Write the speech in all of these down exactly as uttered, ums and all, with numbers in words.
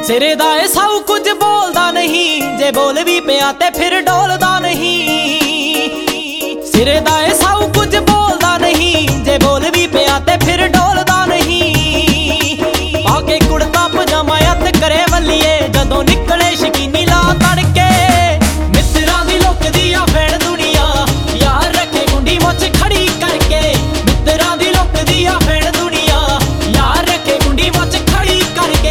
ਸਿਰੇ ਦਾ ਏ ਸਭ ਕੁਝ ਬੋਲਦਾ ਨਹੀਂ, ਜੇ ਬੋਲ ਵੀ ਪਿਆ ਤੇ ਫਿਰ ਡੋਲਦਾ ਨਹੀਂ। ਸਿਰੇ ਦਾ ਏ ਸਭ ਕੁਝ ਬੋਲਦਾ ਨਹੀਂ, ਜੇ ਬੋਲ ਵੀ ਪਿਆ ਤੇ ਫਿਰ ਡੋਲਦਾ ਨਹੀਂ। ਪਾ ਕੇ ਕੁੜਤਾ ਪਜਾਮਾ ਹੱਥ ਕਰੇ ਵੱਲੀਏ, ਜਦੋਂ ਨਿਕਲੇ ਸ਼ਕੀਨੀ ਲਾ ਤੜਕੇ। ਮਿੱਤਰਾਂ ਦੀ ਲੁਕਦੀ ਆ ਫੇੜ ਦੁਨੀਆ, ਯਾਰ ਰੱਖੇ ਗੁੰਡੀ ਮੁੱਛ ਖੜੀ ਕਰਕੇ। ਮਿੱਤਰਾਂ ਦੀ ਲੁਕਦੀ ਆ ਫੇੜ ਦੁਨੀਆ, ਯਾਰ ਰੱਖੇ ਗੁੰਡੀ ਮੁੱਛ ਖੜੀ ਕਰਕੇ।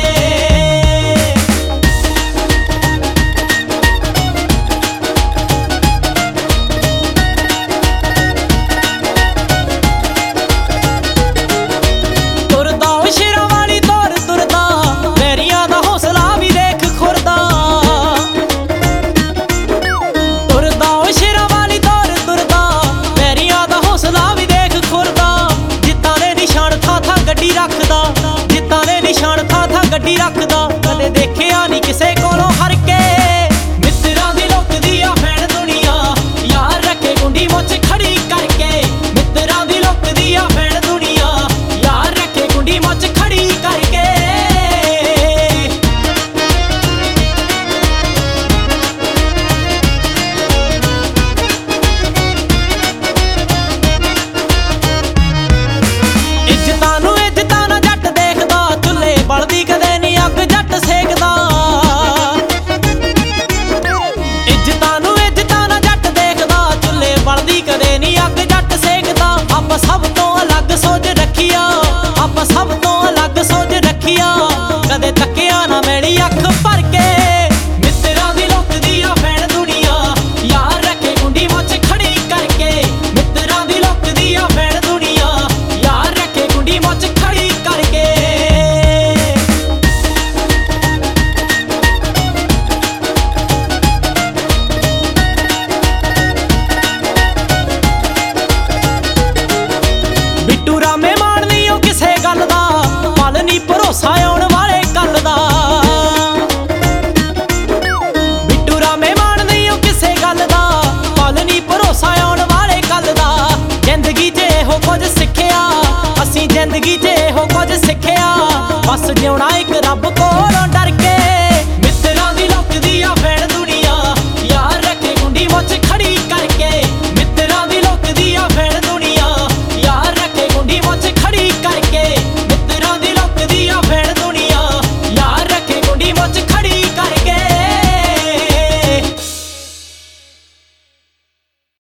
ਜਿੱਤਾਂ ਦੇ ਨਿਸ਼ਾਨ ਥਾਂ ਥਾਂ ਗੱਡੀ ਰੱਖਦਾ, ਕਦੇ ਦੇਖਿਆ ਨਹੀਂ ਕਿਸੇ ਕੋਲੋਂ ਹਰ ਕੇ। ਮਿੱਤਰਾਂ ਦੀ ਲੁਕਦੀ ਆ ਫੈਣ ਦੁਨੀਆ, ਯਾਰ ਰੱਖੇ ਗੁੰਡੀ ਮੁੱਛ ਖੜੀ ਕਰਕੇ। ਮਿੱਤਰਾਂ ਦੀ ਲੁਕਦੀ ਆ ਫੈਣ ਦੁਨੀਆ, ਯਾਰ ਰੱਖੇ ਗੁੰਡੀ ਮੁੱਛ ਖੜੀ ਕਰਕੇ। ਇੱਜ਼ਤਾਂ ਨੂੰ ਇੱਜ਼ਤਾਂ ਨਾ ਜੱਟ ਦੇਖਦਾ, ਚੁੱਲ੍ਹੇ ਬਲਦੀ ਕਦੇ ਨੀ ਅੱਗ ਜੱਟ ਸੇਕਦਾ। ਇੱਜ਼ਤਾਂ ਨੂੰ ਇੱਜ਼ਤਾਂ ਨਾ ਜੱਟ ਦੇਖਦਾ, ਚੁੱਲ੍ਹੇ ਬਲਦੀ ਕਦੇ ਨੀ ਅੱਗ ਜੱਟ ਸੇਕਦਾ। ਆਪਾਂ ਸਭ ਤੋਂ ਅਲੱਗ ਸੋਚ ਰੱਖੀਆ, ਆਪਾਂ ਸਭ ਤੋਂ ਅਲੱਗ ਸੋਚ ਰੱਖੀਆ, ਕਦੇ ਤੱਕਿਆ ਨਾ ਮੈਲੀ ਅੱਖ ਭਰ ਕੇ। ਮਿੱਤਰਾਂ ਦੀ ਲੁਕਦੀ ਆ ਫੈਣ ਦੁਨੀਆ, ਯਾਰ ਰੱਖੇ ਗੁੰਡੀ ਮੁੱਛ ਖੜੀ ਕਰਕੇ। ਮਿੱਤਰਾਂ ਦੀ ਲੁਕਦੀ ਆ ਫੈਣ ਦੁਨੀਆ, ਯਾਰ ਰੱਖੇ ਗੁੰਡੀ ਮੁੱਛ ਖੜੀ ਕਰਕੇ। ਬਿੱਟੂ ਰਾਮੇ ਮਾਣ ਨੀ ਉਹ ਕਿਸੇ ਗੱਲ ਦਾ, ਪਲ ਨੀ ਭਰੋਸਾ ਆਉਣ ਵਾਲੇ ਕੱਲ ਦਾ। ਬਿੱਟੂ ਰਾਮੇ ਮਾਣ ਨੀ ਉਹ ਕਿਸੇ ਗੱਲ ਦਾ, ਪਲ ਨੀ ਭਰੋਸਾ ਆਉਣ ਵਾਲੇ ਕੱਲ ਦਾ। ਜ਼ਿੰਦਗੀ 'ਚ ਇਹੋ ਕੁਝ ਸਿੱਖਿਆ, ਅਸੀਂ ਜ਼ਿੰਦਗੀ 'ਚ ਇਹੋ ਕੁਝ ਸਿੱਖਿਆ, ਬਸ ਜਿਉਣਾ